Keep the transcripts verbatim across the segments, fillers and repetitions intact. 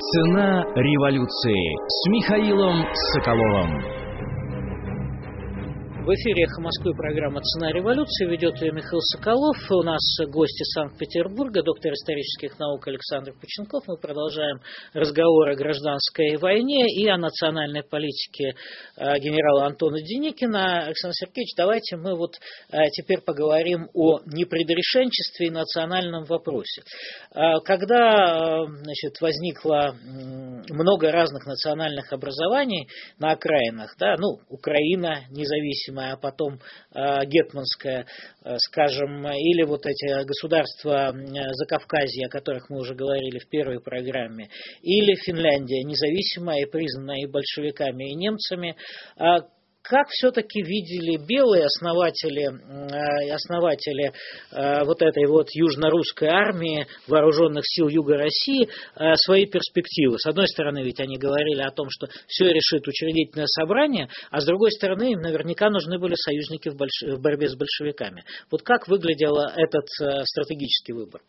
Цена революции с Михаилом Соколовым. В эфире «Эхо Москвы» программа «Цена революции». Ведет ее Михаил Соколов. У нас гости Санкт-Петербурга, доктор исторических наук Александр Поченков. Мы продолжаем разговор о гражданской войне и о национальной политике генерала Антона Деникина. Александр Сергеевич, давайте мы вот теперь поговорим о непредрешенчестве и национальном вопросе. Когда, значит, возникло много разных национальных образований на окраинах, да, ну, Украина независимая, а потом э, гетманская, э, скажем, или вот эти государства э, Закавказья, о которых мы уже говорили в первой программе, или Финляндия, независимая и признанная и большевиками, и немцами, э, как все-таки видели белые основатели, основатели вот этой вот южно-русской армии, вооруженных сил Юга России, свои перспективы? С одной стороны, ведь они говорили о том, что все решит учредительное собрание, а с другой стороны, им наверняка нужны были союзники в, больш... в борьбе с большевиками. Вот как выглядел этот стратегический выбор?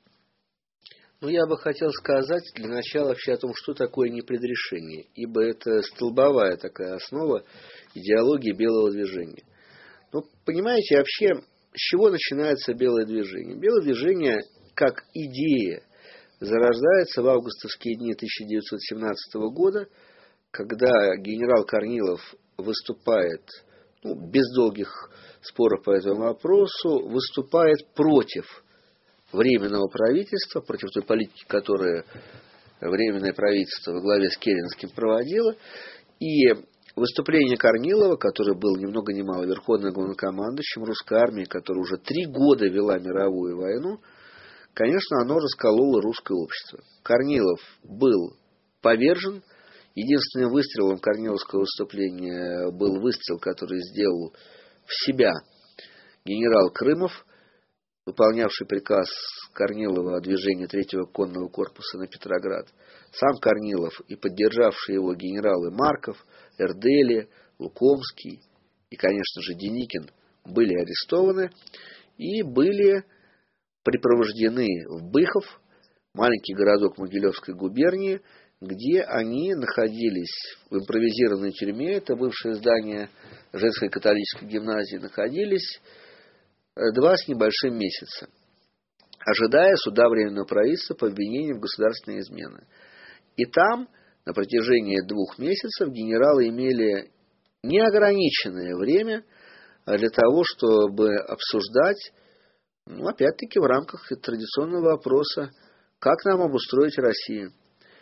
Ну, я бы хотел сказать для начала вообще о том, что такое непредрешение, ибо это столбовая такая основа идеологии белого движения. Ну, понимаете, вообще, с чего начинается белое движение? Белое движение, как идея, зарождается в августовские дни тысяча девятьсот семнадцатого года, когда генерал Корнилов выступает, ну, без долгих споров по этому вопросу, выступает против Временного правительства, против той политики, которую Временное правительство во главе с Керенским проводило. И выступление Корнилова, который был ни много ни мало верховным главнокомандующим русской армии, которая уже три года вела мировую войну, конечно, оно раскололо русское общество. Корнилов был повержен. Единственным выстрелом корниловского выступления был выстрел, который сделал в себя генерал Крымов, выполнявший приказ Корнилова о движении третьего конного корпуса на Петроград. Сам Корнилов и поддержавшие его генералы Марков, Эрдели, Лукомский и, конечно же, Деникин были арестованы и были припровождены в Быхов, маленький городок Могилевской губернии, где они находились в импровизированной тюрьме, это бывшее здание женской католической гимназии, находились два с небольшим месяца, ожидая суда Временного правительства по обвинению в государственной измене. И там на протяжении двух месяцев генералы имели неограниченное время для того, чтобы обсуждать, ну, опять-таки, в рамках традиционного вопроса, как нам обустроить Россию.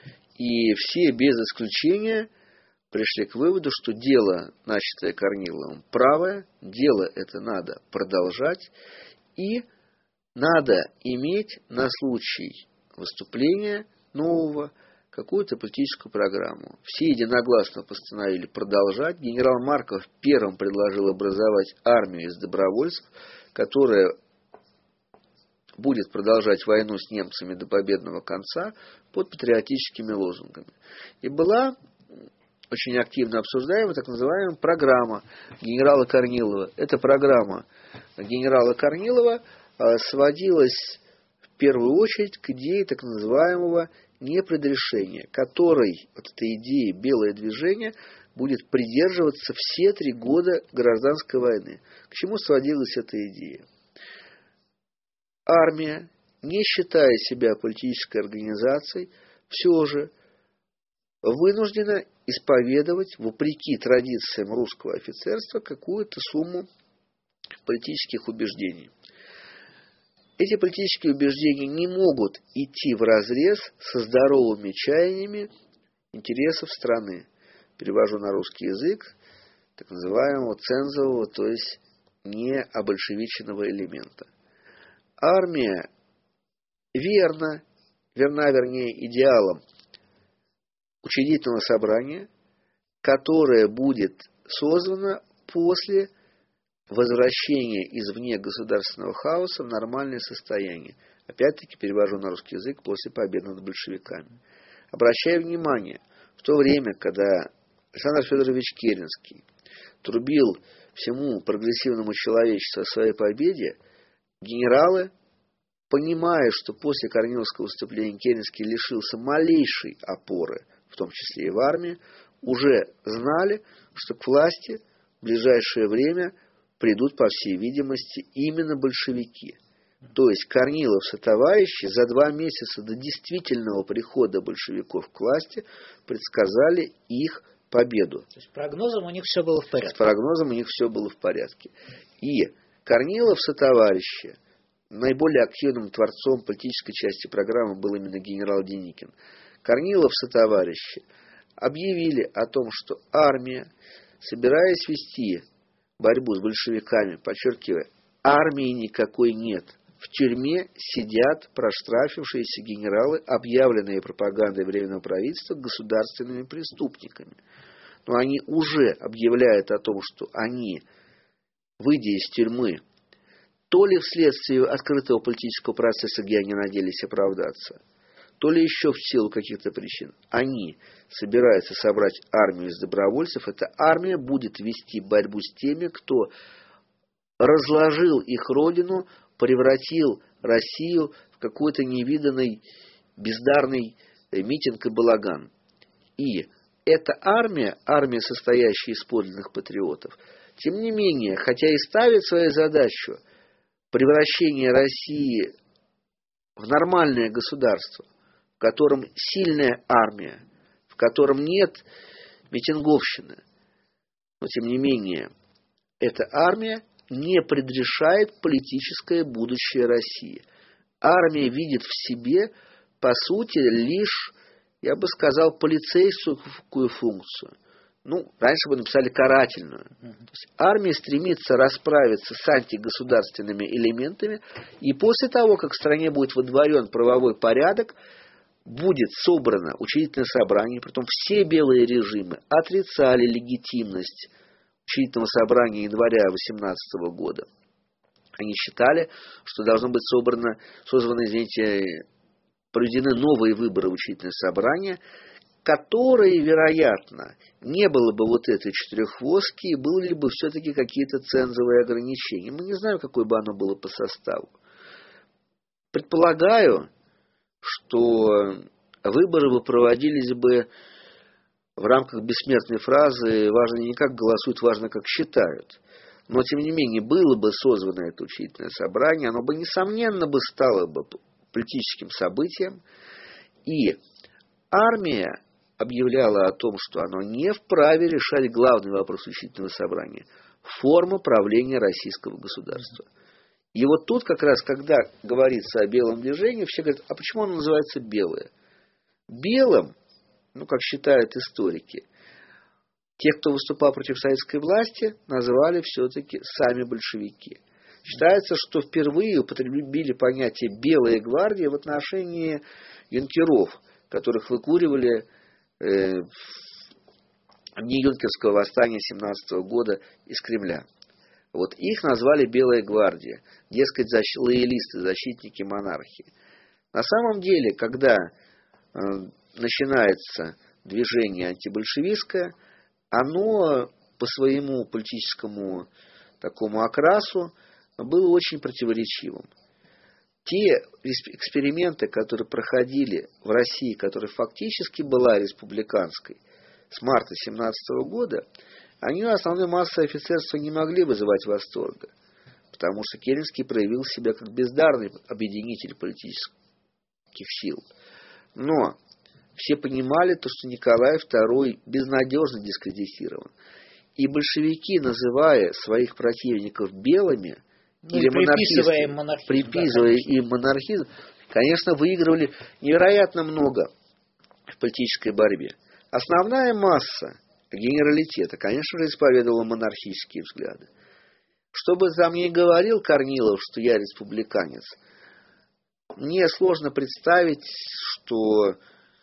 И все без исключения пришли к выводу, что дело, начатое Корниловым, правое, дело это надо продолжать, и надо иметь на случай выступления нового какую-то политическую программу. Все единогласно постановили продолжать. Генерал Марков первым предложил образовать армию из добровольцев, которая будет продолжать войну с немцами до победного конца под патриотическими лозунгами. И была очень активно обсуждаемая так называемая программа генерала Корнилова. Эта программа генерала Корнилова сводилась в первую очередь к идее так называемого непредрешения, которой от этой идеи белое движение будет придерживаться все три года гражданской войны. К чему сводилась эта идея? Армия, не считая себя политической организацией, все же вынуждена исповедовать, вопреки традициям русского офицерства, какую-то сумму политических убеждений. Эти политические убеждения не могут идти вразрез со здоровыми чаяниями интересов страны. Перевожу на русский язык, так называемого цензового, то есть не обольшевиченного элемента. Армия верна, верна, вернее, идеалам учредительного собрания, которое будет создано после возвращения из вне государственного хаоса в нормальное состояние. Опять-таки перевожу на русский язык, после победы над большевиками. Обращаю внимание, в то время, когда Александр Федорович Керенский трубил всему прогрессивному человечеству о своей победе, генералы понимая, что после Корниловского выступления Керенский лишился малейшей опоры, в том числе и в армии, уже знали, что к власти в ближайшее время придут, по всей видимости, именно большевики. То есть Корнилов со товарищи за два месяца до действительного прихода большевиков к власти предсказали их победу. То есть прогнозом у них все было в порядке. С прогнозом у них все было в порядке. И Корнилов со товарищи, наиболее активным творцом политической части программы был именно генерал Деникин. Корнилов со товарищи объявили о том, что армия, собираясь вести борьбу с большевиками, подчеркивая, армии никакой нет. В тюрьме сидят проштрафившиеся генералы, объявленные пропагандой Временного правительства государственными преступниками. Но они уже объявляют о том, что они, выйдя из тюрьмы, то ли вследствие открытого политического процесса, где они надеялись оправдаться, то ли еще в силу каких-то причин, они собираются собрать армию из добровольцев. Эта армия будет вести борьбу с теми, кто разложил их родину, превратил Россию в какой-то невиданный бездарный митинг и балаган. И эта армия, армия, состоящая из подлинных патриотов, тем не менее, хотя и ставит свою задачу превращение России в нормальное государство, в котором сильная армия, в котором нет митинговщины, но тем не менее, эта армия не предрешает политическое будущее России. Армия видит в себе, по сути, лишь, я бы сказал, полицейскую функцию. Ну, раньше бы написали карательную. То есть армия стремится расправиться с антигосударственными элементами, и после того, как в стране будет водворен правовой порядок, будет собрано учредительное собрание, притом все белые режимы отрицали легитимность учредительного собрания января восемнадцатого года. Они считали, что должно быть собрано, созваны, извините, проведены новые выборы в учредительное собрание, которые, вероятно, не было бы вот этой четырехвостки, и были бы все-таки какие-то цензовые ограничения. Мы не знаем, какое бы оно было по составу. Предполагаю, что выборы бы проводились бы в рамках бессмертной фразы «важно не как голосуют, важно как считают». Но, тем не менее, было бы созвано это учредительное собрание, оно бы, несомненно, бы стало бы политическим событием, и армия объявляла о том, что оно не вправе решать главный вопрос учредительного собрания – форма правления российского государства. И вот тут как раз, когда говорится о белом движении, все говорят, а почему оно называется белое? Белым, ну, как считают историки, те, кто выступал против советской власти, назвали все-таки сами большевики. Считается, что впервые употребили понятие «белая гвардия» в отношении юнкеров, которых выкуривали э, в дни юнкерского восстания семнадцатого года из Кремля. Вот их назвали «белая гвардия», дескать, защ... лоялисты, защитники монархии. На самом деле, когда э, начинается движение антибольшевистское, оно по своему политическому такому окрасу было очень противоречивым. Те эксперименты, которые проходили в России, которая фактически была республиканской с марта семнадцатого года, они у основной массы офицерства не могли вызывать восторга, потому что Керенский проявил себя как бездарный объединитель политических сил. Но все понимали то, что Николай второй безнадежно дискредитирован. И большевики, называя своих противников белыми, ну, или приписывая монархистами, монархизм, приписывая да, им монархизм, конечно, выигрывали невероятно много в политической борьбе. Основная масса генералитета, конечно же, исповедовала монархические взгляды. Что бы там ни говорил Корнилов, что я республиканец, мне сложно представить, что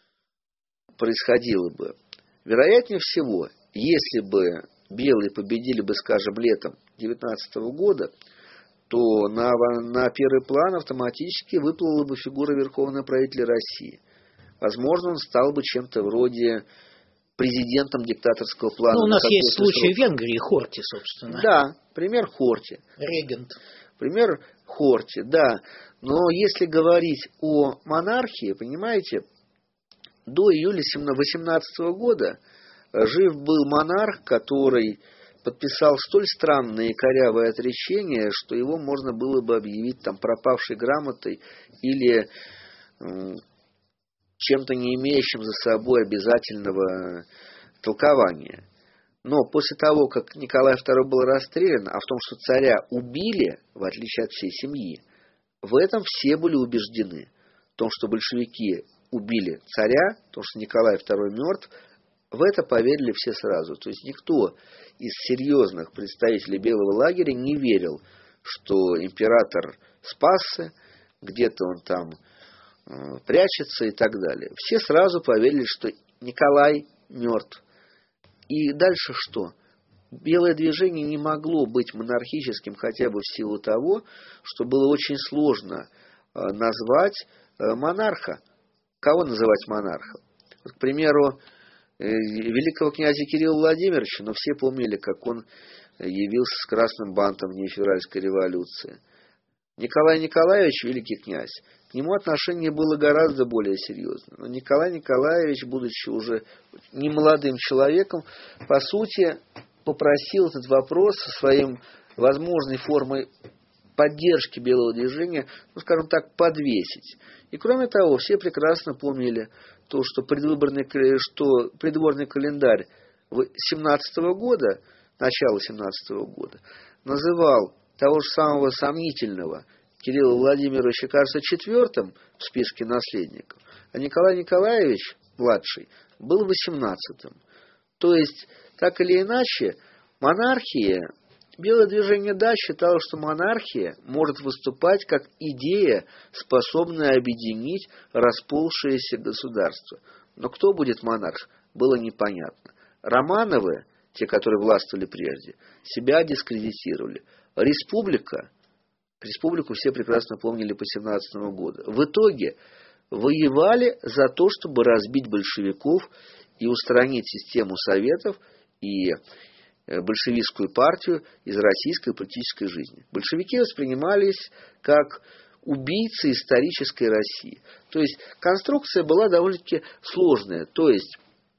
происходило бы. Вероятнее всего, если бы белые победили бы, скажем, летом девятнадцатого года, то на, на первый план автоматически выплыла бы фигура верховного правителя России. Возможно, он стал бы чем-то вроде президентом диктаторского плана. Ну, у нас есть случай в Венгрии, Хорти, собственно. Да, пример Хорти. Регент. Пример Хорти, да. Но если говорить о монархии, понимаете, до июля восемнадцатого года жив был монарх, который подписал столь странные и корявые отречения, что его можно было бы объявить там пропавшей грамотой или чем-то не имеющим за собой обязательного толкования. Но после того, как Николай второй был расстрелян, а в том, что царя убили, в отличие от всей семьи, в этом все были убеждены. В том, что большевики убили царя, в том, что Николай второй мертв, в это поверили все сразу. То есть никто из серьезных представителей Белого лагеря не верил, что император спасся, где-то он там э, прячется и так далее. Все сразу поверили, что Николай мертв. И дальше что? Белое движение не могло быть монархическим хотя бы в силу того, что было очень сложно э, назвать э, монарха. Кого называть монархом? Вот, к примеру, э, великого князя Кирилла Владимировича, но все помнили, как он явился с красным бантом в дни февральской революции. Николай Николаевич, великий князь, к нему отношение было гораздо более серьезное. Но Николай Николаевич, будучи уже немолодым человеком, по сути, попросил этот вопрос со своим возможной формой поддержки белого движения, ну, скажем так, подвесить. И кроме того, все прекрасно помнили то, что предвыборный, что придворный календарь семнадцатого года, начала семнадцатого года, называл того же самого сомнительного Кирилла Владимировича, кажется, четвертым в списке наследников, а Николай Николаевич, младший, был восемнадцатым. То есть, так или иначе, монархия, белое движение «Да» считало, что монархия может выступать как идея, способная объединить расползшееся государство. Но кто будет монарх, было непонятно. Романовы, те, которые властвовали прежде, себя дискредитировали. Республика, республику все прекрасно помнили по семнадцатому году. В итоге воевали за то, чтобы разбить большевиков и устранить систему советов и большевистскую партию из российской политической жизни. Большевики воспринимались как убийцы исторической России. То есть конструкция была довольно-таки сложная. То есть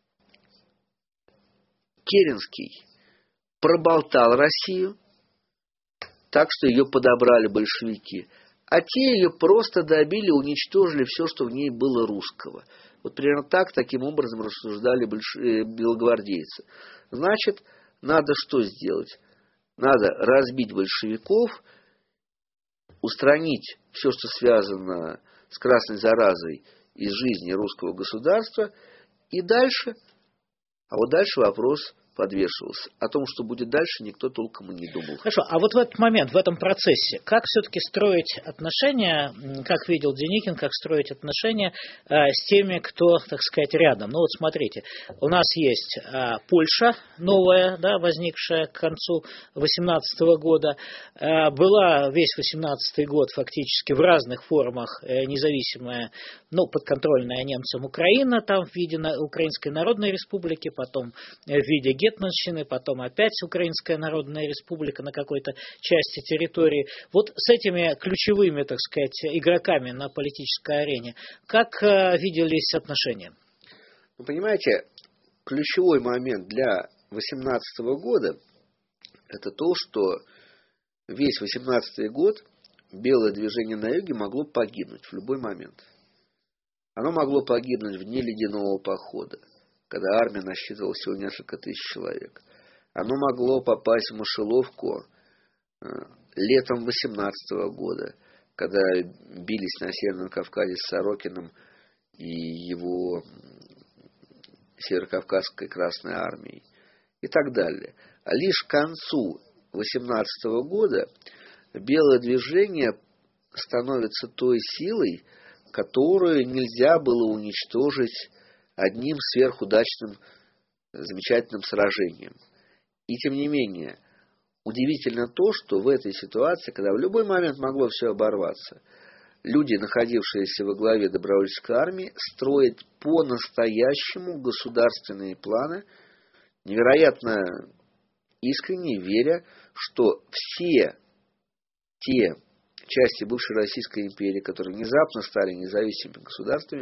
Керенский проболтал Россию, так что ее подобрали большевики. А те ее просто добили, уничтожили все, что в ней было русского. Вот примерно так, таким образом рассуждали больш... белогвардейцы. Значит, надо что сделать? Надо разбить большевиков, устранить все, что связано с красной заразой из жизни русского государства, и дальше, а вот дальше вопрос подвешивался. О том, что будет дальше, никто толком и не думал. Хорошо, а вот в этот момент, в этом процессе, как все-таки строить отношения, как видел Деникин, как строить отношения э, с теми, кто, так сказать, рядом? Ну вот смотрите, у нас есть э, Польша новая, да, возникшая к концу восемнадцатого года, э, была весь восемнадцатый год фактически в разных формах э, независимая, ну, подконтрольная немцам Украина, там в виде Украинской Народной Республики, потом в виде гетманщины, потом опять Украинская Народная Республика на какой-то части территории. Вот с этими ключевыми, так сказать, игроками на политической арене, как э, виделись отношения? Вы понимаете, ключевой момент для восемнадцатого года это то, что весь восемнадцатый год белое движение на юге могло погибнуть в любой момент. Оно могло погибнуть в дни ледяного похода, когда армия насчитывала всего несколько тысяч человек. Оно могло попасть в мышеловку э, летом восемнадцатого года, когда бились на Северном Кавказе с Сорокиным и его Северокавказской Красной Армией и так далее. А лишь к концу восемнадцатого года белое движение становится той силой, которую нельзя было уничтожить одним сверхудачным, замечательным сражением. И тем не менее, удивительно то, что в этой ситуации, когда в любой момент могло все оборваться, люди, находившиеся во главе добровольческой армии, строят по-настоящему государственные планы, невероятно искренне веря, что все те части бывшей Российской империи, которые внезапно стали независимыми государствами,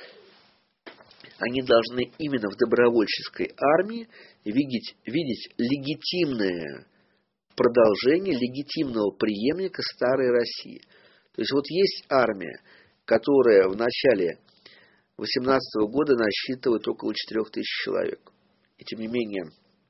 они должны именно в добровольческой армии видеть, видеть легитимное продолжение, легитимного преемника старой России. То есть вот есть армия, которая в начале восемнадцатого года насчитывает около четырех тысяч человек. И тем не менее,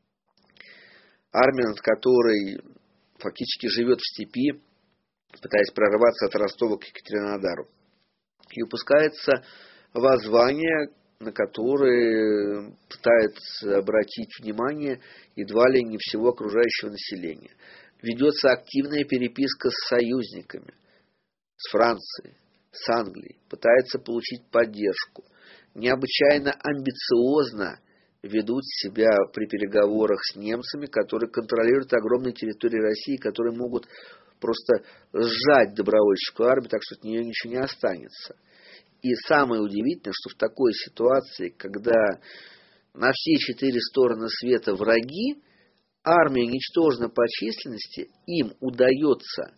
армия, над которой фактически живет в степи, пытаясь прорваться от Ростова к Екатеринодару. И выпускается воззвание, на которое пытается обратить внимание едва ли не всего окружающего населения. Ведется активная переписка с союзниками, с Францией, с Англией, пытается получить поддержку. Необычайно амбициозно ведут себя при переговорах с немцами, которые контролируют огромные территории России, которые могут просто сжать добровольческую армию, так что от нее ничего не останется. И самое удивительное, что в такой ситуации, когда на все четыре стороны света враги, армия ничтожна по численности, им удается,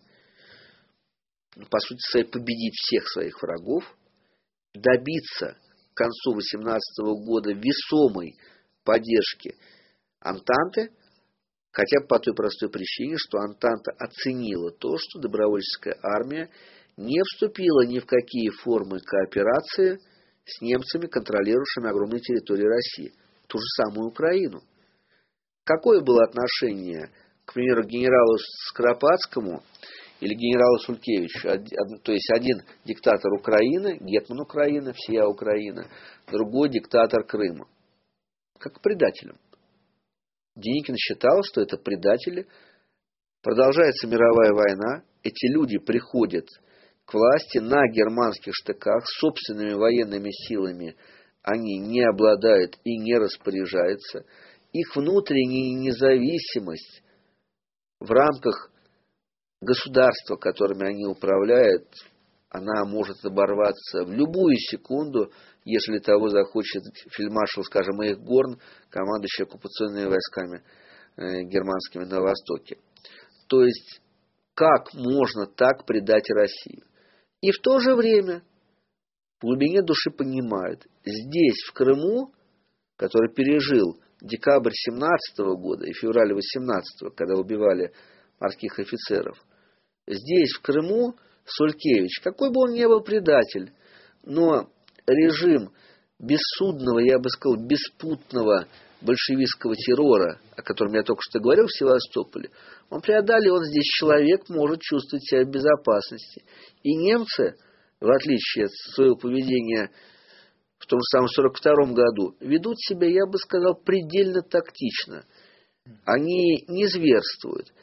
по сути своей, победить всех своих врагов, добиться к концу восемнадцатого года весомой поддержки Антанты, хотя бы по той простой причине, что Антанта оценила то, что добровольческая армия не вступила ни в какие формы кооперации с немцами, контролирующими огромные территории России, ту же самую Украину. Какое было отношение, к примеру, к генералу Скоропадскому или генералу Сулькевичу? То есть один диктатор Украины, гетман Украины, всея Украина, другой диктатор Крыма. Как к предателям. Деникин считал, что это предатели. Продолжается мировая война. Эти люди приходят к власти на германских штыках, собственными военными силами они не обладают и не распоряжаются. Их внутренняя независимость в рамках государства, которыми они управляют, она может оборваться в любую секунду, если того захочет фельдмаршал, скажем, Эйхгорн, командующий оккупационными войсками э, германскими на Востоке. То есть, как можно так предать Россию? И в то же время в глубине души понимают, здесь, в Крыму, который пережил декабрь семнадцатого года и февраль восемнадцатого, когда убивали морских офицеров, здесь, в Крыму, Сулькевич, какой бы он ни был предатель, но режим бессудного, я бы сказал, беспутного большевистского террора, о котором я только что говорил в Севастополе, он преодолел, он здесь человек может чувствовать себя в безопасности. И немцы, в отличие от своего поведения в том же самом сорок втором году, ведут себя, я бы сказал, предельно тактично. Они не зверствуют.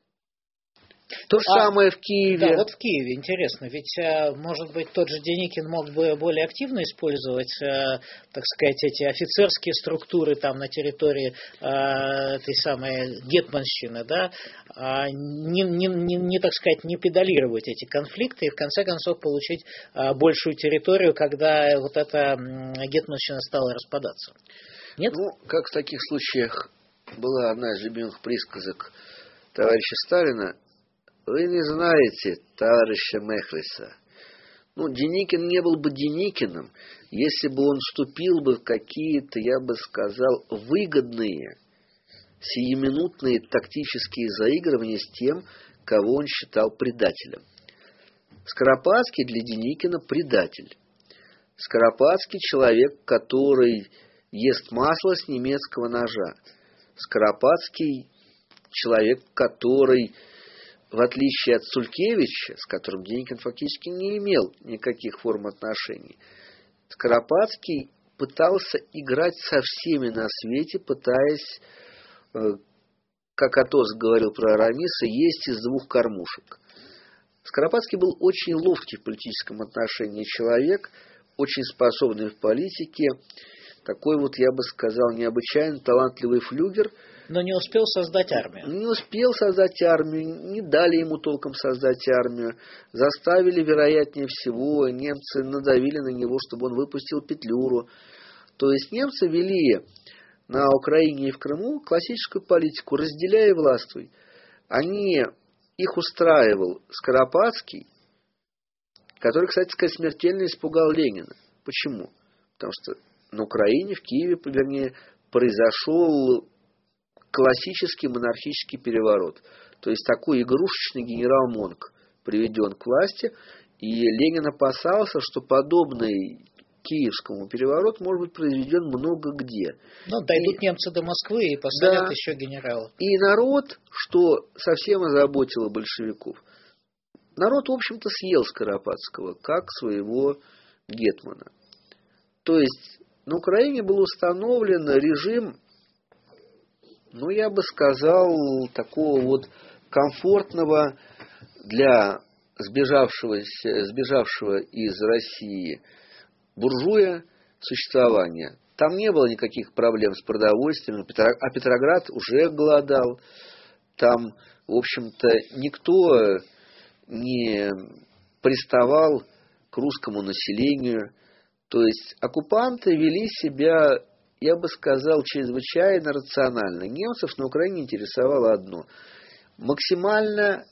То же а, самое в Киеве. Да, вот в Киеве, интересно, ведь, может быть, тот же Деникин мог бы более активно использовать, так сказать, эти офицерские структуры там на территории этой самой гетманщины, да, не, не, не, не, так сказать, не педалировать эти конфликты и, в конце концов, получить большую территорию, когда вот эта гетманщина стала распадаться. Нет? Ну, как в таких случаях была одна из любимых присказок товарища Сталина: вы не знаете товарища Мехлиса. Ну, Деникин не был бы Деникиным, если бы он вступил бы в какие-то, я бы сказал, выгодные, сиюминутные тактические заигрывания с тем, кого он считал предателем. Скоропадский для Деникина предатель. Скоропадский человек, который ест масло с немецкого ножа. Скоропадский человек, который, в отличие от Сулькевича, с которым Деникин фактически не имел никаких форм отношений, Скоропадский пытался играть со всеми на свете, пытаясь, как Атос говорил про Арамиса, есть из двух кормушек. Скоропадский был очень ловкий в политическом отношении человек, очень способный в политике, такой вот, я бы сказал, необычайно талантливый флюгер. Но не успел создать армию. Не успел создать армию, не дали ему толком создать армию. Заставили, вероятнее всего, немцы надавили на него, чтобы он выпустил Петлюру. То есть немцы вели на Украине и в Крыму классическую политику: разделяй и властвуй. Они их устраивал Скоропадский, который, кстати сказать, смертельно испугал Ленина. Почему? Потому что на Украине, в Киеве, вернее, произошел классический монархический переворот. То есть такой игрушечный генерал Монк приведен к власти, и Ленин опасался, что подобный киевскому переворот может быть произведен много где. Ну, дойдут и, немцы до Москвы и посадят да, еще генерала. И народ, что совсем озаботило большевиков, народ, в общем-то, съел Скоропадского, как своего гетмана. То есть на Украине был установлен режим, ну, я бы сказал, такого вот комфортного для сбежавшего, сбежавшего из России буржуя существования. Там не было никаких проблем с продовольствием, а Петроград уже голодал. Там, в общем-то, никто не приставал к русскому населению. То есть оккупанты вели себя, я бы сказал, чрезвычайно рационально. Немцев на Украине интересовало одно: максимально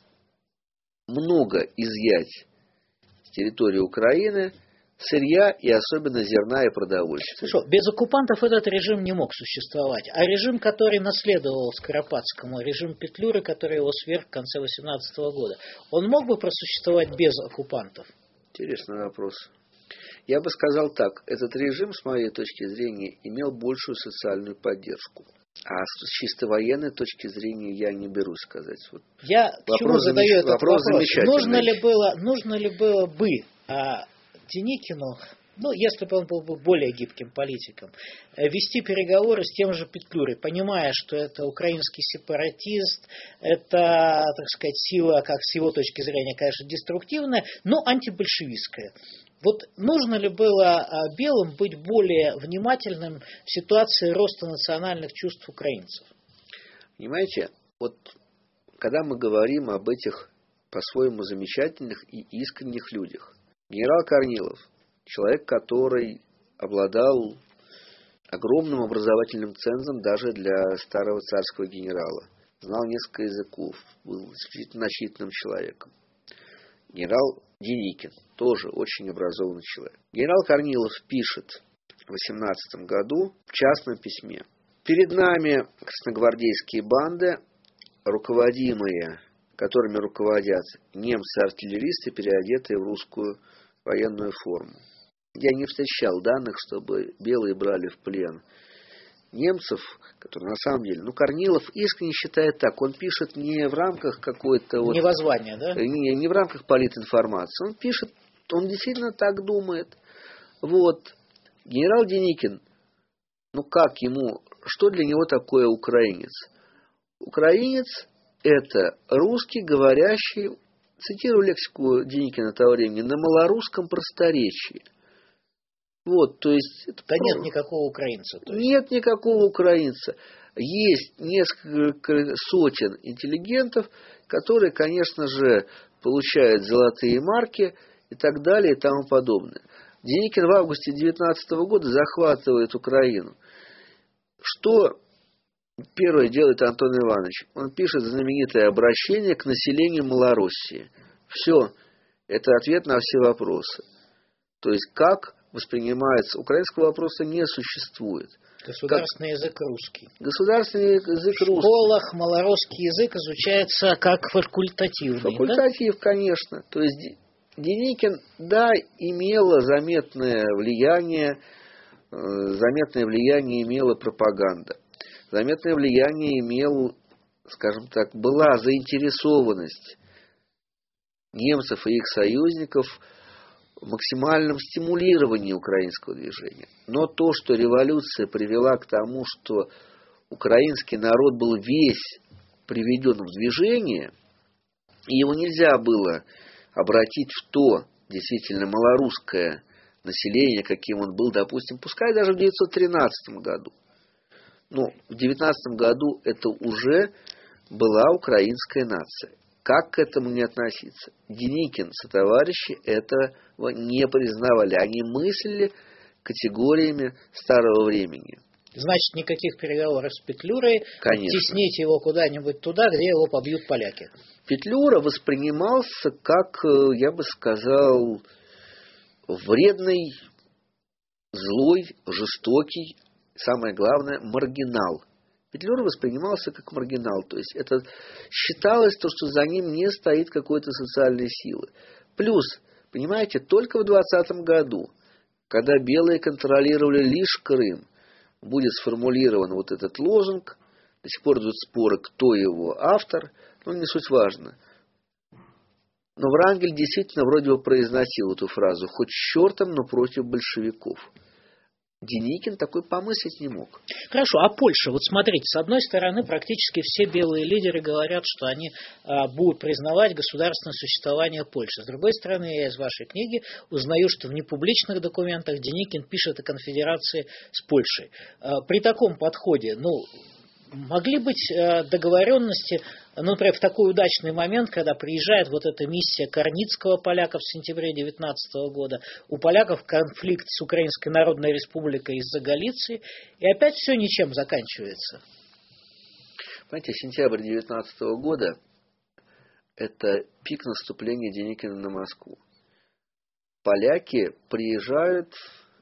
много изъять с территории Украины сырья и особенно зерна и продовольствия. Хорошо, без оккупантов этот режим не мог существовать. А режим, который наследовал Скоропадскому, режим Петлюры, который его сверг в конце восемнадцатого года, он мог бы просуществовать без оккупантов? Интересный вопрос. Я бы сказал так: этот режим, с моей точки зрения, имел большую социальную поддержку. А с чисто военной точки зрения я не берусь сказать. Вот я почему задаю замеч... этот вопрос? вопрос Нужно ли было, нужно ли было бы а, Деникину, ну, если бы он был бы более гибким политиком, вести переговоры с тем же Петлюрой, понимая, что это украинский сепаратист, это, так сказать, сила, как с его точки зрения, конечно, деструктивная, но антибольшевистская. Вот нужно ли было белым быть более внимательным в ситуации роста национальных чувств украинцев? Понимаете, вот когда мы говорим об этих по-своему замечательных и искренних людях, генерал Корнилов, человек, который обладал огромным образовательным цензом даже для старого царского генерала, знал несколько языков, был исключительно начитанным человеком. Генерал Деникин, тоже очень образованный человек. Генерал Корнилов пишет в восемнадцатом году в частном письме: «Перед нами красногвардейские банды, руководимые, которыми руководят немцы-артиллеристы, переодетые в русскую военную форму. Я не встречал данных, чтобы белые брали в плен немцев, которые на самом деле... Ну, Корнилов искренне считает так. Он пишет не в рамках какой-то... Вот, не воззвания, да? Не, не в рамках политинформации. Он пишет, он действительно так думает. Вот. Генерал Деникин, ну как ему... Что для него такое украинец? Украинец – это русский, говорящий, цитирую лексику Деникина того времени, на малорусском просторечии. Вот, то есть... Это да про... нет никакого украинца. То есть. Нет никакого украинца. Есть несколько сотен интеллигентов, которые, конечно же, получают золотые марки и так далее и тому подобное. Деникин в августе девятнадцатого года захватывает Украину. Что первое делает Антон Иванович? Он пишет знаменитое обращение к населению Малороссии. Все. Это ответ на все вопросы. То есть, как воспринимается... Украинского вопроса не существует. Государственный как... язык русский. Государственный язык русский. В школах малоросский язык изучается как факультативный. Факультатив, да? Конечно. То есть, Деникин, да, имела заметное влияние, заметное влияние имела пропаганда. Заметное влияние имел, скажем так, была заинтересованность немцев и их союзников в максимальном стимулировании украинского движения. Но то, что революция привела к тому, что украинский народ был весь приведен в движение, и его нельзя было обратить в то действительно малорусское население, каким он был, допустим, пускай даже в девятьсот тринадцатом году. Но в девятнадцатом году это уже была украинская нация. Как к этому не относиться? Деникин сотоварищи этого не признавали. Они мыслили категориями старого времени. Значит, никаких переговоров с Петлюрой, Конечно. Теснить его куда-нибудь туда, где его побьют поляки. Петлюра воспринимался как, я бы сказал, вредный, злой, жестокий, самое главное, маргинал. Петлюра воспринимался как маргинал, то есть это считалось, то, что за ним не стоит какой-то социальной силы. Плюс, понимаете, только в двадцатом году, когда белые контролировали лишь Крым, будет сформулирован вот этот лозунг, до сих пор идут споры, кто его автор, но не суть важно. Но Врангель действительно вроде бы произносил эту фразу «хоть с чертом, но против большевиков». Деникин такой помыслить не мог. Хорошо, а Польша? Вот смотрите, с одной стороны, практически все белые лидеры говорят, что они а, будут признавать государственное существование Польши. С другой стороны, я из вашей книги узнаю, что в непубличных документах Деникин пишет о конфедерации с Польшей. А, при таком подходе, ну, могли быть а, договоренности, ну, например, в такой удачный момент, когда приезжает вот эта миссия Корницкого поляков в сентябре девятнадцатого года, у поляков конфликт с Украинской Народной Республикой из-за Галиции, и опять все ничем заканчивается. Понимаете, сентябрь девятнадцатого года – это пик наступления Деникина на Москву. Поляки приезжают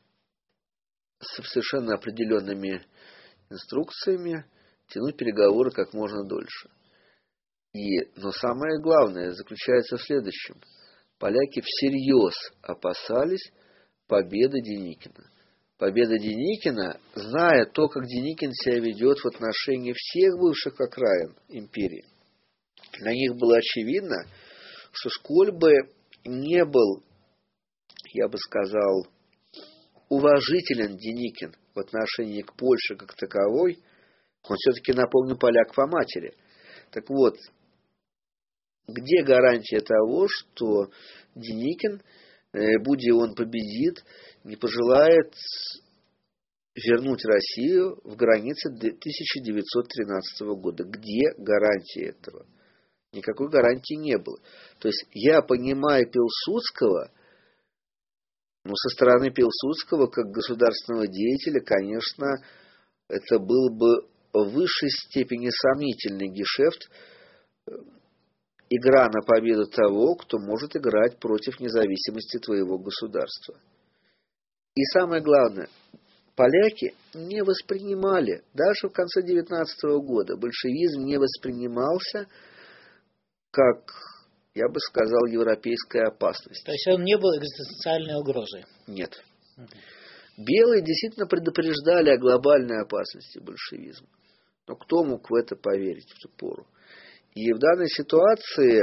с совершенно определенными инструкциями тянуть переговоры как можно дольше. И, но самое главное заключается в следующем. Поляки всерьез опасались победы Деникина. Победа Деникина, зная то, как Деникин себя ведет в отношении всех бывших окраин империи, для них было очевидно, что сколь бы не был, я бы сказал, уважителен Деникин в отношении к Польше как таковой, он все-таки, напомню, поляк по матери. Так вот, где гарантия того, что Деникин, будь он победит, не пожелает вернуть Россию в границы тысяча девятьсот тринадцатого года? Где гарантия этого? Никакой гарантии не было. То есть я понимаю Пилсудского, но со стороны Пилсудского, как государственного деятеля, конечно, это был бы в высшей степени сомнительный гешефт, игра на победу того, кто может играть против независимости твоего государства. И самое главное, поляки не воспринимали, даже в конце девятнадцатого года, большевизм не воспринимался как, я бы сказал, европейская опасность. То есть он не был экзистенциальной угрозой? Нет. Угу. Белые действительно предупреждали о глобальной опасности большевизма. Но кто мог в это поверить в ту пору? И в данной ситуации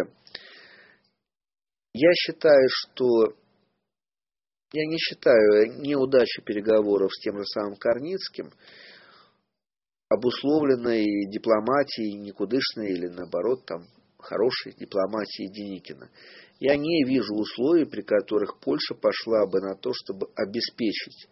я считаю, что я не считаю неудачу переговоров с тем же самым Корницким обусловленной дипломатией никудышной или наоборот там хорошей дипломатией Деникина. Я не вижу условий, при которых Польша пошла бы на то, чтобы обеспечить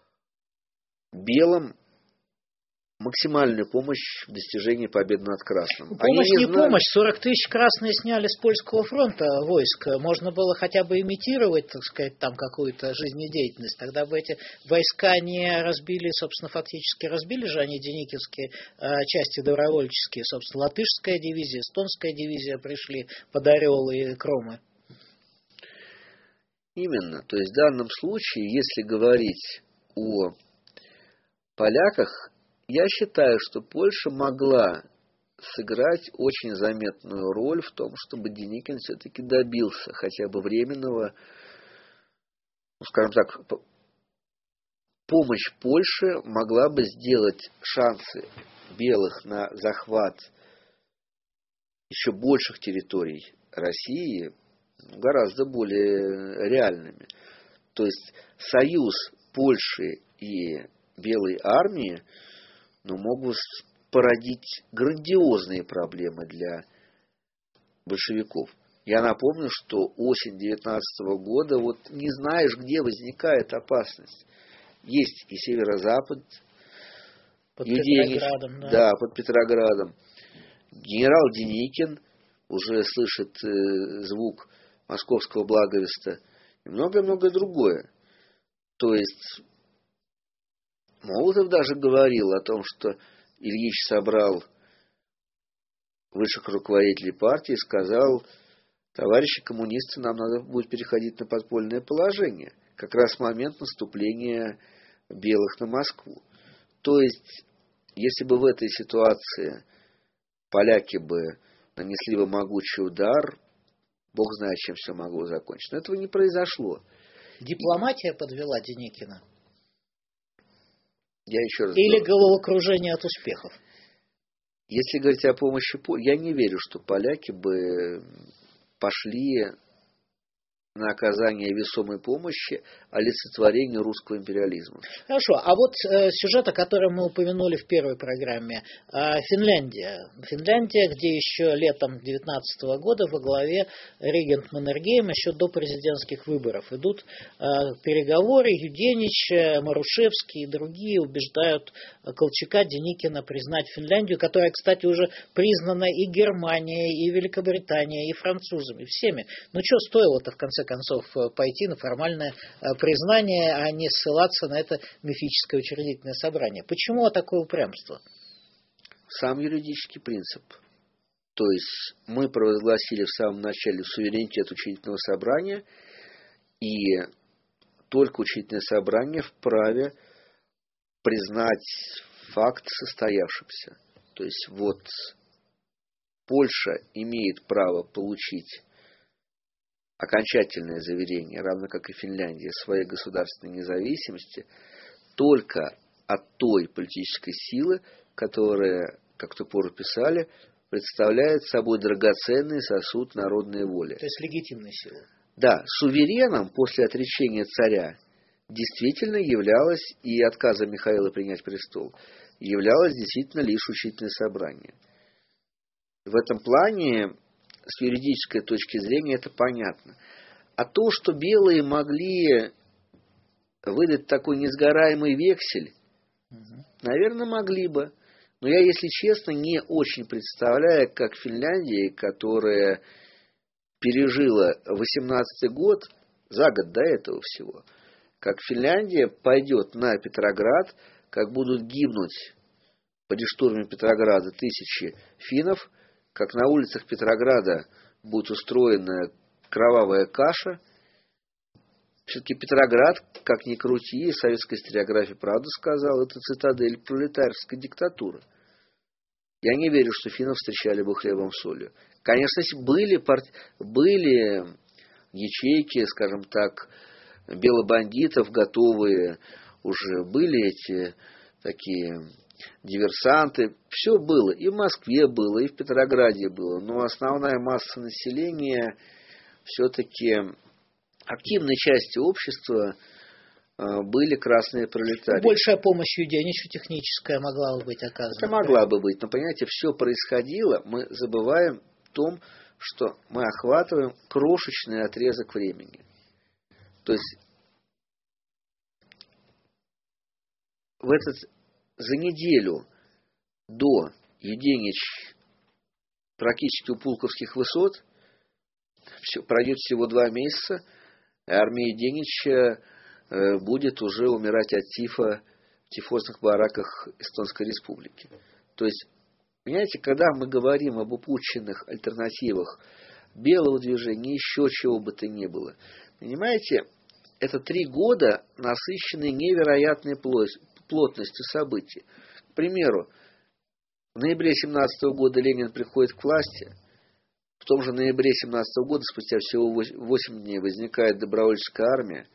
белым максимальную помощь в достижении победы над Красным. Помощь Они не, не знали... помощь. сорок тысяч красные сняли с польского фронта войск. Можно было хотя бы имитировать, так сказать, там какую-то жизнедеятельность. Тогда бы эти войска не разбили, собственно, фактически разбили же они деникинские э, части добровольческие. Собственно, латышская дивизия, эстонская дивизия пришли под Орел и Кромы. Именно. То есть в данном случае, если говорить о поляках, я считаю, что Польша могла сыграть очень заметную роль в том, чтобы Деникин все-таки добился хотя бы временного, ну, скажем так, помощь Польше могла бы сделать шансы белых на захват еще больших территорий России гораздо более реальными. То есть союз Польши и Белой армии, но могут породить грандиозные проблемы для большевиков. Я напомню, что осень девятнадцатого года, вот не знаешь, где возникает опасность. Есть и северо-запад, под Юдений, Петроградом, да. да, под Петроградом. Генерал Деникин уже слышит э, звук московского благовеста и многое-многое другое. То есть Молотов даже говорил о том, что Ильич собрал высших руководителей партии и сказал: товарищи коммунисты, нам надо будет переходить на подпольное положение. Как раз в момент наступления белых на Москву. То есть, если бы в этой ситуации поляки бы нанесли бы могучий удар, бог знает, чем все могло закончиться. Но этого не произошло. Дипломатия подвела Деникина? Я еще раз Или говорю, головокружение от успехов? если говорить о помощи, я не верю, что поляки бы пошли на оказание весомой помощи олицетворению русского империализма. Хорошо, а вот э, сюжет, о котором мы упомянули в первой программе, э, Финляндия. Финляндия, где еще летом девятнадцатого года во главе регент Маннергейм еще до президентских выборов идут э, переговоры, Юденич, Марушевский и другие убеждают Колчака, Деникина признать Финляндию, которая, кстати, уже признана и Германией, и Великобританией, и французами, всеми. Ну, что стоило-то, в конце концов, пойти на формальное признание, а не ссылаться на это мифическое учредительное собрание? Почему такое упрямство? Сам юридический принцип. То есть мы провозгласили в самом начале суверенитет учредительного собрания, и только учредительное собрание вправе признать факт состоявшимся. То есть вот Польша имеет право получить окончательное заверение, равно как и Финляндия, своей государственной независимости только от той политической силы, которая, как в ту пору писали, представляет собой драгоценный сосуд народной воли. То есть легитимной силы. Да, сувереном после отречения царя действительно являлось, и отказа Михаила принять престол, являлось действительно лишь учредительное собрание. В этом плане, с юридической точки зрения, это понятно. А то, что белые могли выдать такой несгораемый вексель, угу. наверное, могли бы. Но я, если честно, не очень представляю, как Финляндия, которая пережила восемнадцатый год, за год до этого всего, как Финляндия пойдет на Петроград, как будут гибнуть при штурме Петрограда тысячи финнов, как на улицах Петрограда будет устроена кровавая каша. Все-таки Петроград, как ни крути, советская историография правду сказала, это цитадель пролетарской диктатуры. Я не верю, что финнов встречали бы хлебом с солью. Конечно, были, парти... были ячейки, скажем так, белобандитов готовые, уже были эти такие диверсанты. Все было. И в Москве было, и в Петрограде было. Но основная масса населения, все-таки активной частью общества, были красные пролетарии. Большая помощь Юденичу техническая могла бы быть оказана. Это могла бы быть. Но, понимаете, все происходило, мы забываем о том, что мы охватываем крошечный отрезок времени. То есть в этот, за неделю до Юденич практически у Пулковских высот все, пройдет всего два месяца, и армия Юденича э, будет уже умирать от тифа в тифозных бараках Эстонской Республики. То есть, понимаете, когда мы говорим об упущенных альтернативах белого движения, еще чего бы то ни было, понимаете, это три года, насыщенные невероятной плотностью событий. К примеру, в ноябре семнадцатого года Ленин приходит к власти. В том же ноябре семнадцатого года, спустя всего восемь дней, возникает добровольческая армия.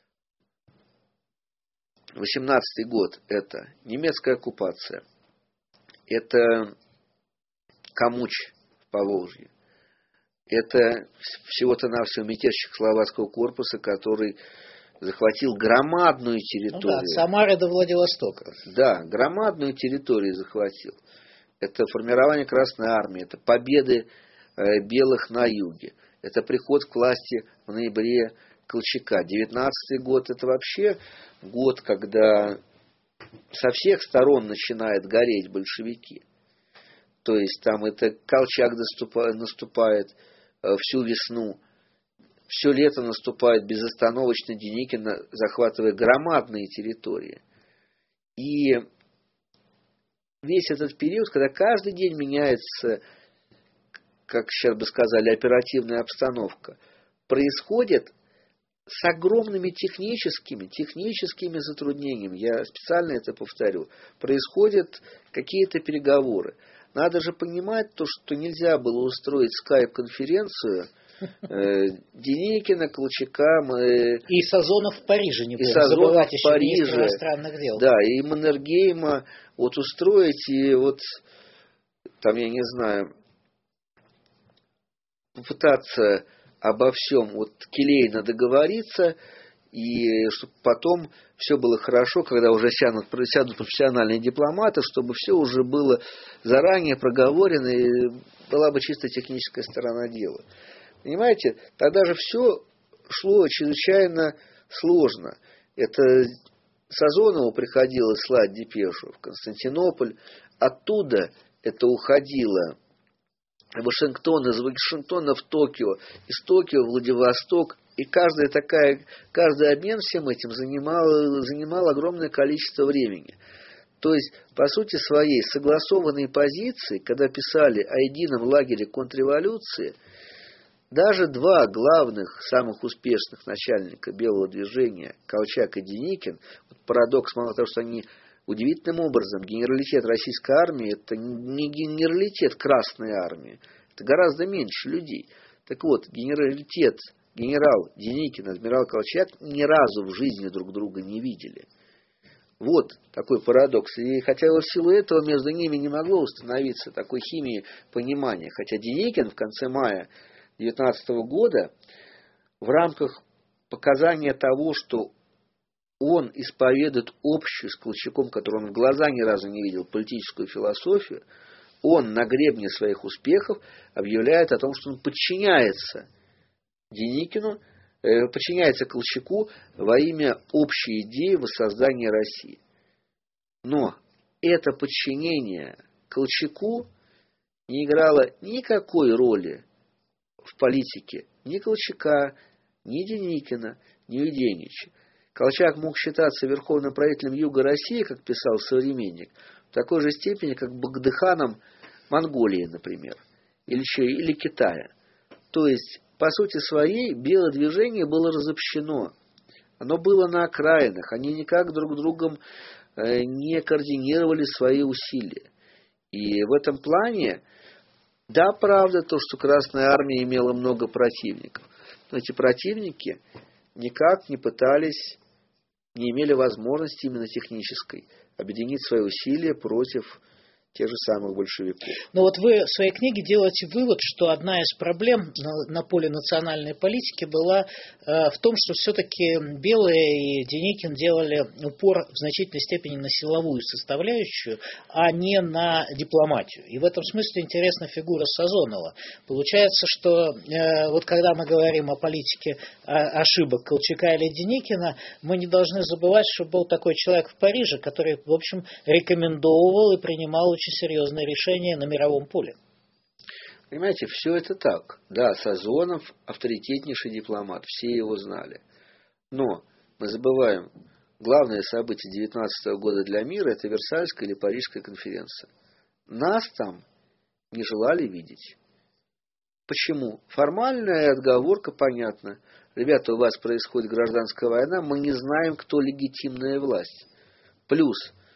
восемнадцатый год – это немецкая оккупация, это Камуч в Поволжье, это всего-то навсего мятеж Чехословацкого корпуса, который захватил громадную территорию. Ну да, от Самары до Владивостока. Да, громадную территорию захватил. Это формирование Красной Армии, это победы белых на юге. Это приход к власти в ноябре Колчака. девятнадцатый год – это вообще год, когда со всех сторон начинают гореть большевики. То есть там это Колчак наступает, наступает всю весну. Все лето наступает безостановочно Деникин, захватывая громадные территории. И весь этот период, когда каждый день меняется, как сейчас бы сказали, оперативная обстановка, происходит с огромными техническими, техническими затруднениями. Я специально это повторю. Происходят какие-то переговоры. Надо же понимать то, что нельзя было устроить скайп-конференцию э, Деникина, Колчака... Мы... И Сазонов в Париже, не будем Сазонов забывать, в еще Париже, министр иностранных дел. Да, и Маннергейма вот устроить, и вот там, я не знаю, попытаться обо всем вот келейно договориться, и чтобы потом все было хорошо, когда уже сядут, сядут профессиональные дипломаты, чтобы все уже было заранее проговорено, и была бы чисто техническая сторона дела. Понимаете, тогда же все шло чрезвычайно сложно. Это Сазонову приходилось слать депешу в Константинополь, оттуда это уходило в Вашингтон, из Вашингтона в Токио, из Токио в Владивосток, и каждая такая, каждый обмен всем этим занимал, занимал огромное количество времени. То есть, по сути своей, согласованные позиции, когда писали о едином лагере контрреволюции, даже два главных, самых успешных начальника белого движения, Колчак и Деникин, вот парадокс, мало того, что они удивительным образом, генералитет российской армии, это не генералитет Красной армии, это гораздо меньше людей. Так вот, генералитет, генерал Деникин, адмирал Колчак ни разу в жизни друг друга не видели. Вот такой парадокс. И хотя в силу этого между ними не могло установиться такой химии понимания. Хотя Деникин в конце мая девятнадцатого года в рамках показания того, что он исповедует общую с Колчаком, которую он в глаза ни разу не видел, политическую философию, он на гребне своих успехов объявляет о том, что он подчиняется Деникину, э, подчиняется Колчаку во имя общей идеи воссоздания России. Но это подчинение Колчаку не играло никакой роли в политике ни Колчака, ни Деникина, ни Юденича. Колчак мог считаться верховным правителем Юга России, как писал современник, в такой же степени, как Багдыханом Монголии, например, или, или Китая. То есть, по сути своей, белое движение было разобщено. Оно было на окраинах, они никак друг с другом не координировали свои усилия. И в этом плане, да, правда, то, что Красная Армия имела много противников, но эти противники никак не пытались, не имели возможности именно технической объединить свои усилия против тех же самых большевиков. Но вот вы в своей книге делаете вывод, что одна из проблем на, на поле национальной политики была э, в том, что все-таки Белые и Деникин делали упор в значительной степени на силовую составляющую, а не на дипломатию. И в этом смысле интересна фигура Сазонова. Получается, что э, вот когда мы говорим о политике о, ошибок Колчака или Деникина, мы не должны забывать, что был такой человек в Париже, который, в общем, рекомендовал и принимал очень серьезные решения на мировом поле. Понимаете, все это так. Да, Сазонов авторитетнейший дипломат, все его знали. Но мы забываем, главное событие девятнадцатого года для мира – это Версальская или Парижская конференция. Нас там не желали видеть. Почему? Формальная отговорка понятна. Ребята, у вас происходит гражданская война, мы не знаем, кто легитимная власть. Плюс,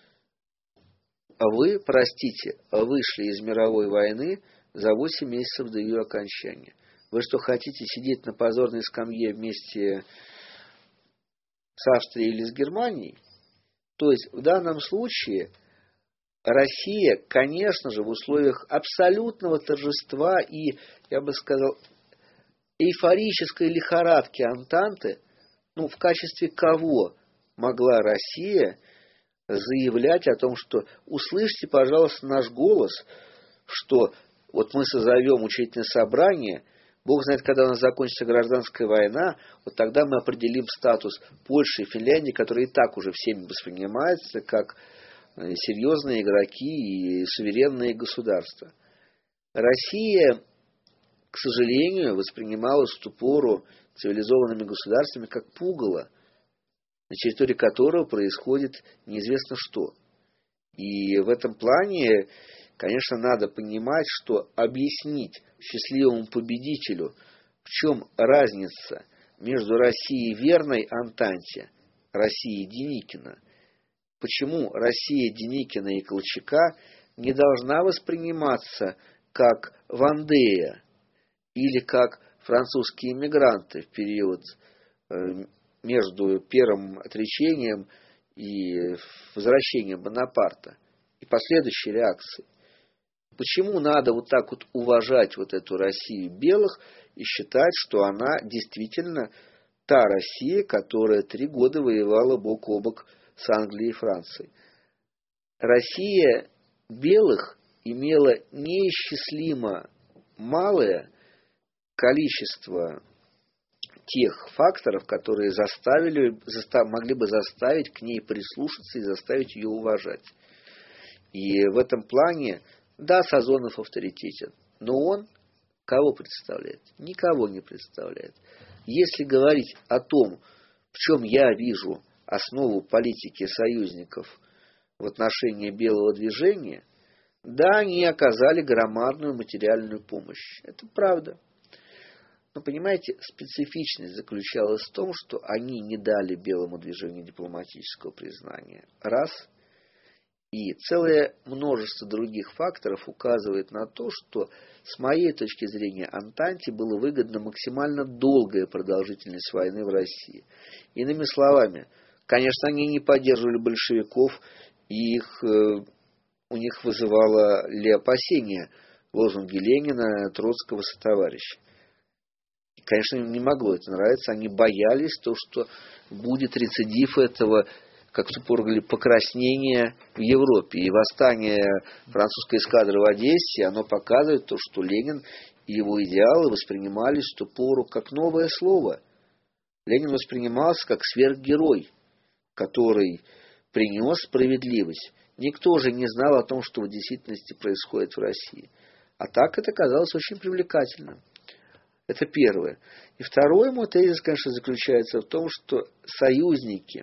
а вы, простите, вышли из мировой войны за восемь месяцев до ее окончания. Вы что, хотите сидеть на позорной скамье вместе с Австрией или с Германией? То есть, в данном случае, Россия, конечно же, в условиях абсолютного торжества и, я бы сказал, эйфорической лихорадки Антанты, ну, в качестве кого могла Россия заявлять о том, что услышьте, пожалуйста, наш голос, что вот мы созовем учредительное собрание, Бог знает, когда у нас закончится гражданская война, вот тогда мы определим статус Польши и Финляндии, которые и так уже всеми воспринимаются как серьезные игроки и суверенные государства. Россия, к сожалению, воспринималась в ту пору цивилизованными государствами как пугало. на территории которого происходит неизвестно что. И в этом плане, конечно, надо понимать, что объяснить счастливому победителю, в чем разница между Россией верной Антанте, Россией Деникина, почему Россия Деникина и Колчака не должна восприниматься как Вандея или как французские эмигранты в период между первым отречением и возвращением Бонапарта и последующей реакцией. Почему надо вот так вот уважать вот эту Россию белых и считать, что она действительно та Россия, которая три года воевала бок о бок с Англией и Францией? Россия белых имела неисчислимо малое количество тех факторов, которые заставили, застав, могли бы заставить к ней прислушаться и заставить ее уважать. И в этом плане, да, Сазонов авторитетен, но он кого представляет? Никого не представляет. Если говорить о том, в чем я вижу основу политики союзников в отношении белого движения, да, они оказали громадную материальную помощь. Это правда. Но, понимаете, специфичность заключалась в том, что они не дали белому движению дипломатического признания. Раз. И целое множество других факторов указывает на то, что, с моей точки зрения, Антанте было выгодно максимально долгая продолжительность войны в России. Иными словами, конечно, они не поддерживали большевиков, и их, у них вызывало ли опасения лозунги Ленина, Троцкого, сотоварища. Конечно, им не могло это нравиться, они боялись то, что будет рецидив этого, как в упор говорили, покраснения в Европе. И восстание французской эскадры в Одессе, оно показывает то, что Ленин и его идеалы воспринимались в ту пору как новое слово. Ленин воспринимался как сверхгерой, который принес справедливость. Никто же не знал о том, что в действительности происходит в России. А так это казалось очень привлекательным. Это первое. И второй мой тезис, конечно, заключается в том, что союзники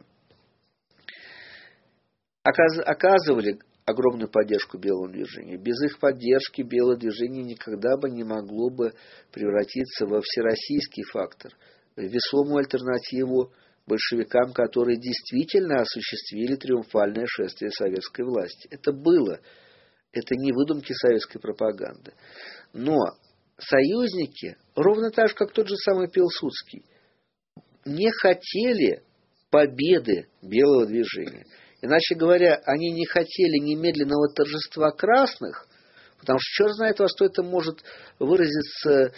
оказывали огромную поддержку белому движению. Без их поддержки белое движение никогда бы не могло бы превратиться во всероссийский фактор, в весомую альтернативу большевикам, которые действительно осуществили триумфальное шествие советской власти. Это было. Это не выдумки советской пропаганды. Но союзники, ровно так же, как тот же самый Пилсудский, не хотели победы белого движения. Иначе говоря, они не хотели немедленного торжества красных, потому что черт знает во что это может выразиться,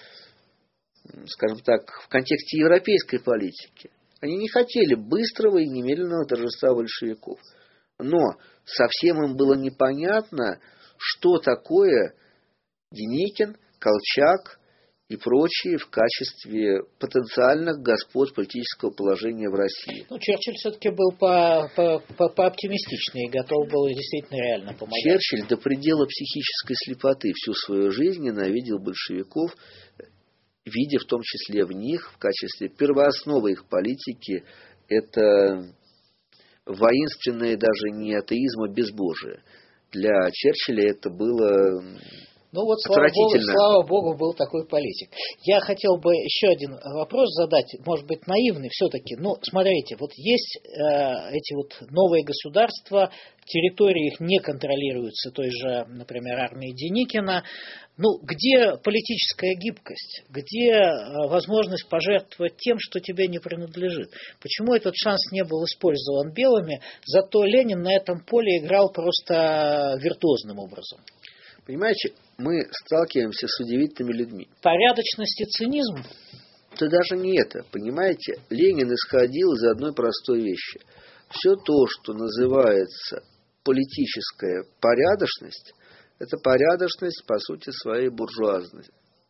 скажем так, в контексте европейской политики. Они не хотели быстрого и немедленного торжества большевиков. Но совсем им было непонятно, что такое Деникин, Колчак и прочие в качестве потенциальных господ политического положения в России. Ну, Черчилль все-таки был по, по, по, пооптимистичнее и готов был действительно реально помогать. Черчилль до предела психической слепоты всю свою жизнь ненавидел большевиков, видя в том числе в них, в качестве первоосновы их политики, это воинственное даже не атеизм, а безбожие. Для Черчилля это было... Ну вот, слава богу, слава богу, был такой политик. Я хотел бы еще один вопрос задать, может быть, наивный все-таки. Ну, смотрите, вот есть э, эти вот новые государства, территории их не контролируются той же, например, армией Деникина. Ну, где политическая гибкость? Где э, возможность пожертвовать тем, что тебе не принадлежит? Почему этот шанс не был использован белыми, зато Ленин на этом поле играл просто виртуозным образом? Понимаете, мы сталкиваемся с удивительными людьми. Порядочность и цинизм? Это даже не это. Понимаете, Ленин исходил из одной простой вещи. Все то, что называется политическая порядочность, это порядочность, по сути, своей буржуазной.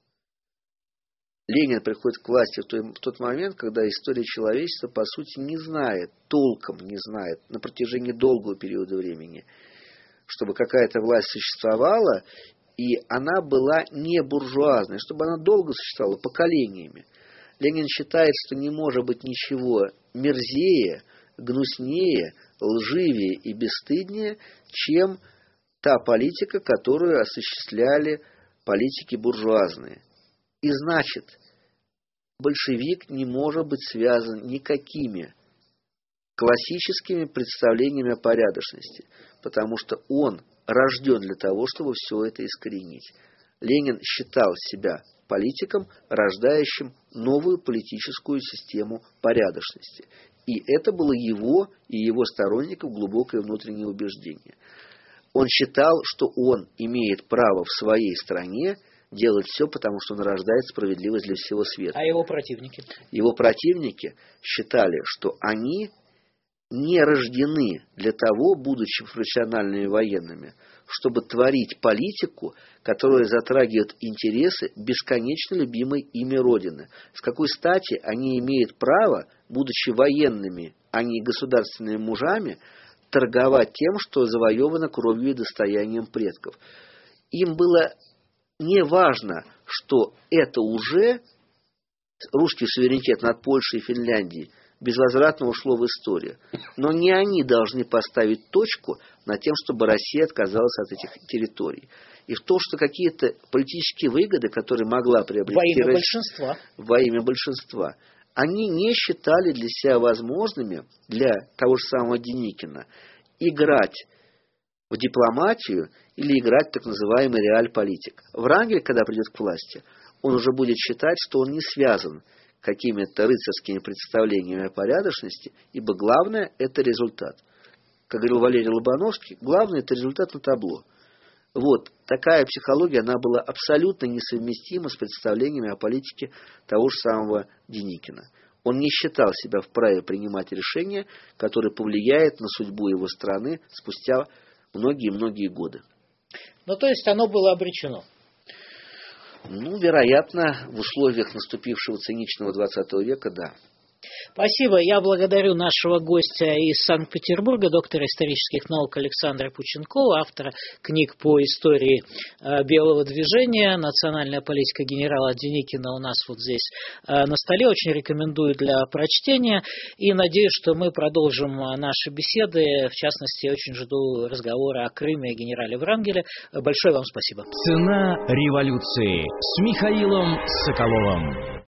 Ленин приходит к власти в, той, в тот момент, когда история человечества, по сути, не знает, толком не знает, на протяжении долгого периода времени, чтобы какая-то власть существовала, и она была не буржуазной, чтобы она долго существовала, поколениями. Ленин считает, что не может быть ничего мерзее, гнуснее, лживее и бесстыднее, чем та политика, которую осуществляли политики буржуазные. И значит, большевик не может быть связан никакими классическими представлениями о порядочности, потому что он рожден для того, чтобы все это искоренить. Ленин считал себя политиком, рождающим новую политическую систему порядочности. И это было его и его сторонников глубокое внутреннее убеждение. Он считал, что он имеет право в своей стране делать все, потому что он рождает справедливость для всего света. А его противники? Его противники считали, что они не рождены для того, будучи профессиональными военными, чтобы творить политику, которая затрагивает интересы бесконечно любимой ими Родины. С какой стати они имеют право, будучи военными, а не государственными мужами, торговать тем, что завоевано кровью и достоянием предков? Им было не важно, что это уже русский суверенитет над Польшей и Финляндией безвозвратно ушло в историю. Но не они должны поставить точку над тем, чтобы Россия отказалась от этих территорий. И в том, что какие-то политические выгоды, которые могла приобрести во имя Россия, большинства. во имя большинства, они не считали для себя возможными, для того же самого Деникина, играть в дипломатию или играть в так называемый реальполитик. Врангель, когда придет к власти, он уже будет считать, что он не связан какими-то рыцарскими представлениями о порядочности, ибо главное – это результат. Как говорил Валерий Лобановский, главное – это результат на табло. Вот, такая психология, она была абсолютно несовместима с представлениями о политике того же самого Деникина. Он не считал себя вправе принимать решения, которые повлияют на судьбу его страны спустя многие-многие годы. Ну, то есть оно было обречено? Ну, вероятно, в условиях наступившего циничного двадцатого века, да. Спасибо. Я благодарю нашего гостя из Санкт-Петербурга, доктора исторических наук Александра Пученкова, автора книг по истории э, Белого движения. Национальная политика генерала Деникина у нас вот здесь э, на столе. Очень рекомендую для прочтения. И надеюсь, что мы продолжим наши беседы. В частности, очень жду разговора о Крыме и генерале Врангеле. Большое вам спасибо. Цена революции с Михаилом Соколовым.